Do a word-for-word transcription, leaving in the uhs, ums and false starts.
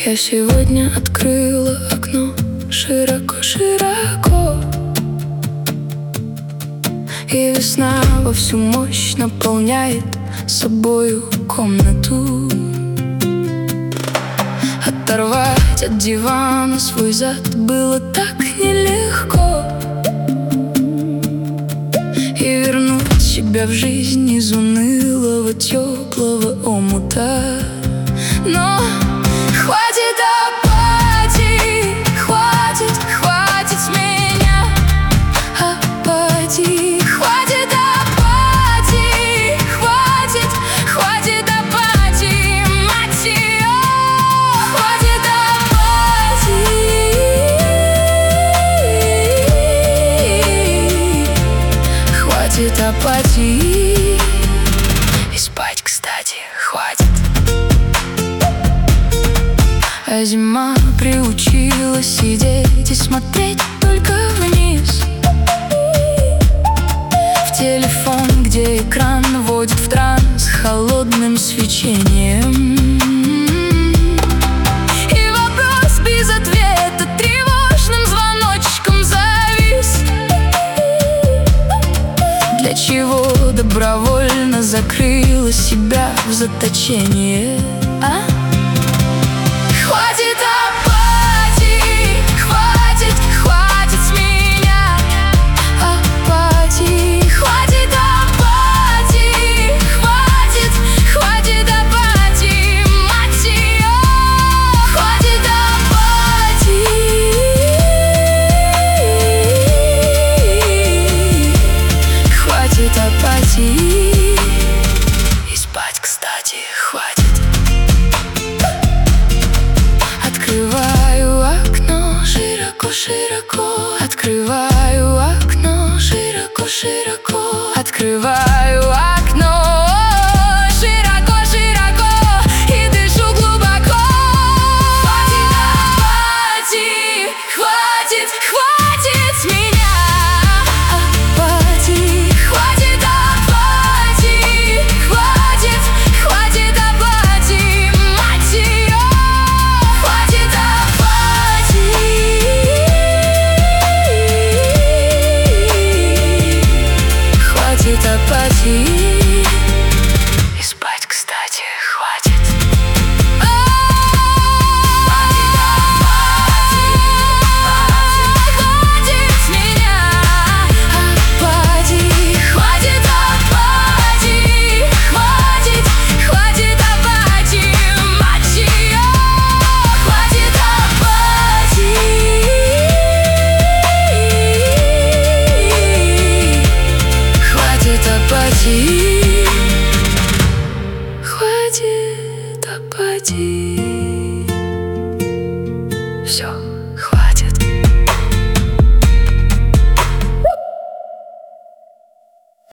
Я сегодня открыла окно широко-широко, и весна во всю мощь наполняет собою комнату. Оторвать от дивана свой зад было так нелегко, и вернуть себя в жизнь из унылого теплого омута. Но хватит апатии, хватит, хватит с меня апатии. Хватит апатии, хватит, хватит апатии, мать ее. Хватит апатии, хватит апатии. И спать, кстати, хватит. А зима приучила сидеть и смотреть только вниз, в телефон, где экран вводит в транс холодным свечением. И вопрос без ответа тревожным звоночком завис. Для чего добровольно закрыла себя в заточение, а? Хватит апатии, хватит, хватит с меня апатии. Хватит апатии, хватит, хватит апатии, мать ее. Хватит апатии, хватит апатии. И спать, кстати, хватит. Открываю окно широко-широко, открываю окно широко-широко, открываю окно широко-широко и дышу глубоко. Хватит апатии, хватит, хватит с меня апатии. Хватит апатии, хватит, хватит апатии, мать ее. Хватит апатии. И спать, кстати, хватит. Хватит с меня апатии. Хватит апатии, хватит, хватит апатии, мать ее. Хватит апатии, хватит апатии, хватит апатии.